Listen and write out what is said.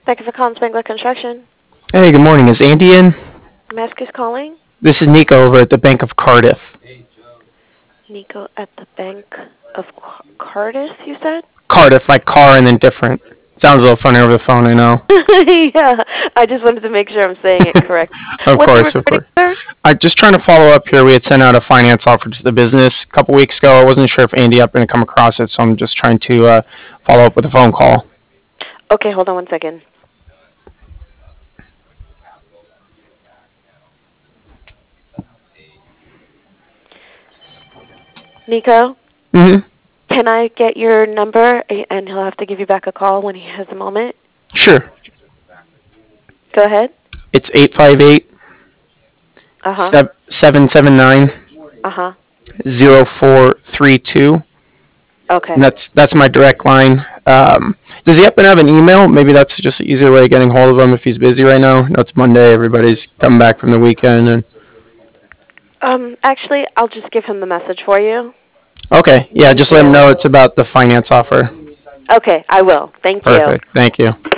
Thank you for calling Spangler Construction. Hey, good morning. Is Andy in? Mask is calling. This is Nico over at the Bank of Cardiff. Nico at the Bank of Cardiff, you said? Cardiff, like car and then different. Sounds a little funny over the phone, I know. Yeah, I just wanted to make sure I'm saying it correct. Of What's it course, of regarding, course. sir? I'm just trying to follow up here. We had sent out a finance offer to the business a couple weeks ago. I wasn't sure if Andy happened to come across it, so I'm just trying to follow up with a phone call. Okay, hold on one second. Nico, Mm-hmm. can I get your number and he'll have to give you back a call when he has a moment? Sure. Go ahead. It's 858 Uh-huh. 779 Uh-huh. 0432. Okay. And that's my direct line. Does he happen to have an email? Maybe that's just an easier way of getting hold of him if he's busy right now. I know it's Monday. Everybody's coming back from the weekend. And Actually, I'll just give him the message for you. okay, yeah, just let him know it's about the finance offer. Okay, I will. Thank you. Perfect. Thank you.